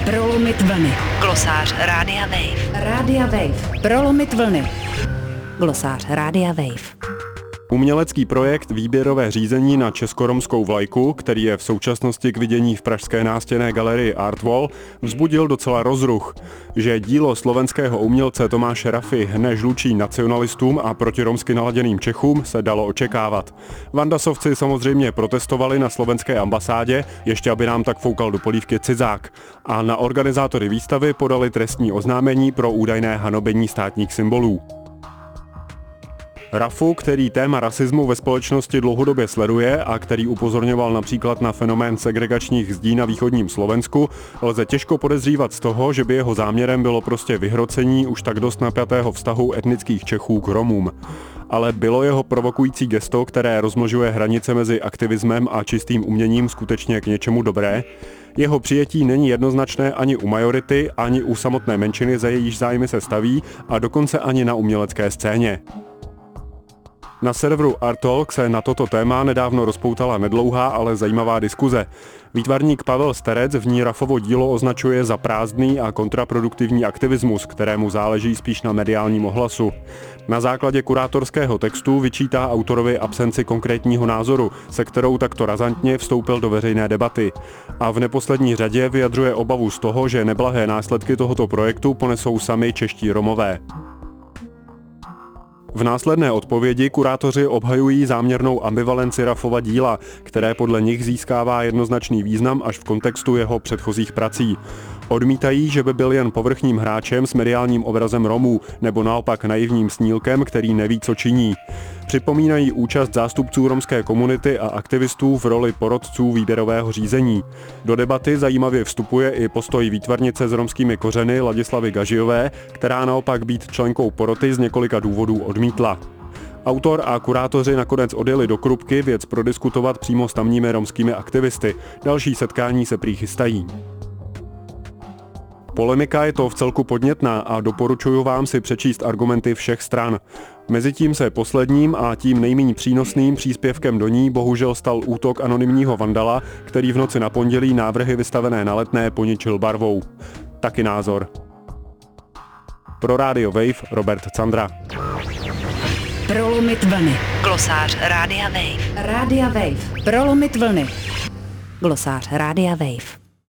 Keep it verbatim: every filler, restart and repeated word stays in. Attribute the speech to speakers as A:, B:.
A: Prolomit vlny.
B: Glosář Rádia Wave.
A: Rádia Wave. Prolomit vlny. Glosář Rádia Wave.
C: Umělecký projekt Výběrové řízení na českoromskou vlajku, který je v současnosti k vidění v pražské nástěnné galerii Artwall, vzbudil docela rozruch. Že dílo slovenského umělce Tomáše Rafy hne žlučí nacionalistům a protiromsky naladěným Čechům, se dalo očekávat. Vandasovci samozřejmě protestovali na slovenské ambasádě, ještě aby nám tak foukal do polívky cizák. A na organizátory výstavy podali trestní oznámení pro údajné hanobení státních symbolů. Rafu, který téma rasismu ve společnosti dlouhodobě sleduje a který upozorňoval například na fenomén segregačních zdí na východním Slovensku, lze těžko podezřívat z toho, že by jeho záměrem bylo prostě vyhrocení už tak dost napjatého vztahu etnických Čechů k Romům. Ale bylo jeho provokující gesto, které rozmnožuje hranice mezi aktivismem a čistým uměním, skutečně k něčemu dobré? Jeho přijetí není jednoznačné ani u majority, ani u samotné menšiny, za jejíž zájmy se staví, a dokonce ani na umělecké scéně. Na serveru Arttalk se na toto téma nedávno rozpoutala nedlouhá, ale zajímavá diskuze. Výtvarník Pavel Sterec v ní Rafovo dílo označuje za prázdný a kontraproduktivní aktivismus, kterému záleží spíš na mediálním ohlasu. Na základě kurátorského textu vyčítá autorovi absenci konkrétního názoru, se kterou takto razantně vstoupil do veřejné debaty. A v neposlední řadě vyjadřuje obavu z toho, že neblahé následky tohoto projektu ponesou sami čeští Romové. V následné odpovědi kurátoři obhajují záměrnou ambivalenci Rafova díla, které podle nich získává jednoznačný význam až v kontextu jeho předchozích prací. Odmítají, že by byl jen povrchním hráčem s mediálním obrazem Romů, nebo naopak naivním snílkem, který neví, co činí. Připomínají účast zástupců romské komunity a aktivistů v roli porotců výběrového řízení. Do debaty zajímavě vstupuje i postoj výtvarnice s romskými kořeny Ladislavy Gažijové, která naopak být členkou poroty z několika důvodů odmítla. Autor a kurátoři nakonec odjeli do Krupky věc prodiskutovat přímo s tamními romskými aktivisty. Další setkání se prý chystají. Polemika je to vcelku podnětná a doporučuji vám si přečíst argumenty všech stran. Mezitím se posledním a tím nejméně přínosným příspěvkem do ní bohužel stal útok anonymního vandala, který v noci na pondělí návrhy vystavené na Letné poničil barvou. Taky názor. Pro Radio Wave Robert Candra.
A: Prolomit vlny.
B: Glosář Rádia Wave.
A: Rádia Wave. Prolomit vlny. Glosář Rádia Wave.